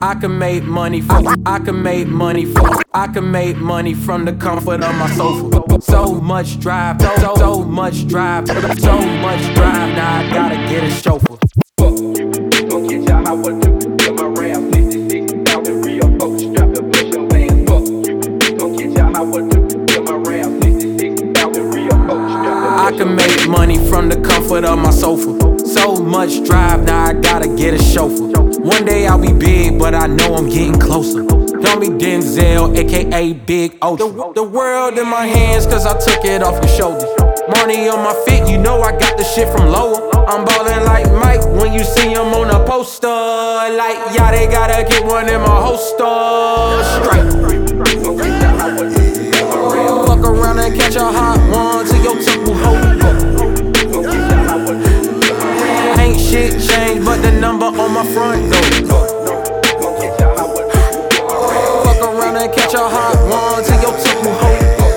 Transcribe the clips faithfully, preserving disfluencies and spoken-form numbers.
I can make money from, I can make money from, I can make money from the comfort of my sofa. So much drive, so, so much drive, so much drive, now I gotta get a chauffeur. Fuck you, gon' get y'all how I do. Get my ram, sixty-six thousand real folks, strap the push your van. Fuck you, gon' get y'all how I do. Get my ram, sixty-six thousand real folks, strap the I can make money from the comfort of my sofa. So much drive, now I gotta get a chauffeur. One day I'll be big, but I know I'm getting closer. Call me Denzel, aka Big O. The, the world in my hands, cause I took it off your shoulders. Money on my feet, you know I got the shit from lower. I'm ballin' like Mike when you see him on a poster. Like, yeah, they gotta get one in my holster. Straight. Fuck around and catch a hot one to your temple hold. Ain't shit changed but the number on my front door. Fuck around and catch a hot one to your temple hold.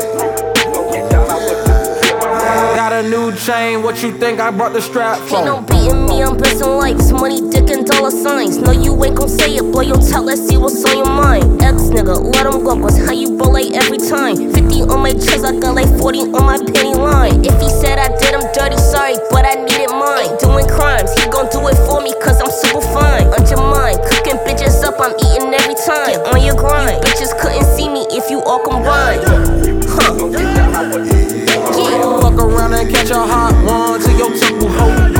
Got a new chain, what you think I brought the strap for? Ain't no beating me, I'm blessing lights, money, dick, and dollar signs. No, you ain't gon' say it, blow your top, let's see what's on your mind. Ex nigga, let him go, cause how you bullet every time. Fifty on my chest, I got like forty on my penny line. If he said I did him dirty, sorry, but I needed mine. Doing crimes, he gon' do it for me, cause I'm super fine. On your mind, cooking bitches up, I'm eating every time. Get on your grind, you bitches couldn't see me if you all combined. Huh. Yeah. Fuck around and catch a hot one to your temple hold.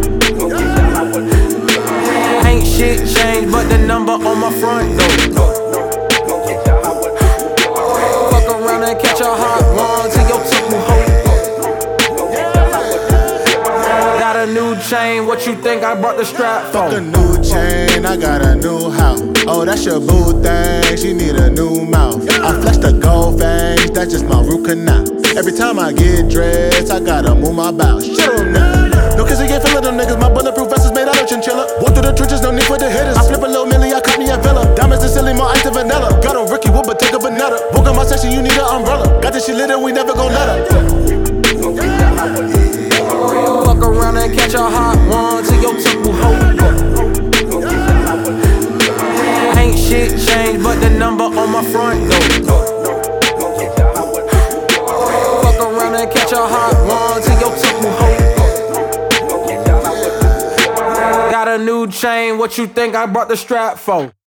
Ain't shit changed but the number on my front door. Fuck around and catch a hot one to your temple hold. Got a new chain, what you think I brought the strap for? Fuck a new chain, I got a new house. Oh, that's your boo thing, she need a new mouth. I flex the gold fangs, that's just my root canal. Every time I get dressed, I gotta move my bow. Shut up now. No kiss again, feeling them niggas. My bulletproof vest is made out of chinchilla. Walk through the trenches, no need for the hitters. I flip a little milli, I cut me a villa. Diamonds and silly, more ice than vanilla. Got on Ricky Wood, but take a banana. Walk on my section, you need an umbrella. Got this shit lit and we never gon' let her. Fuck around and catch a hot one to your temple hold. Ain't shit changed but the number on my front door. Fuck around and catch a hot one to your temple hold. Got a new chain, what you think I brought the strap for?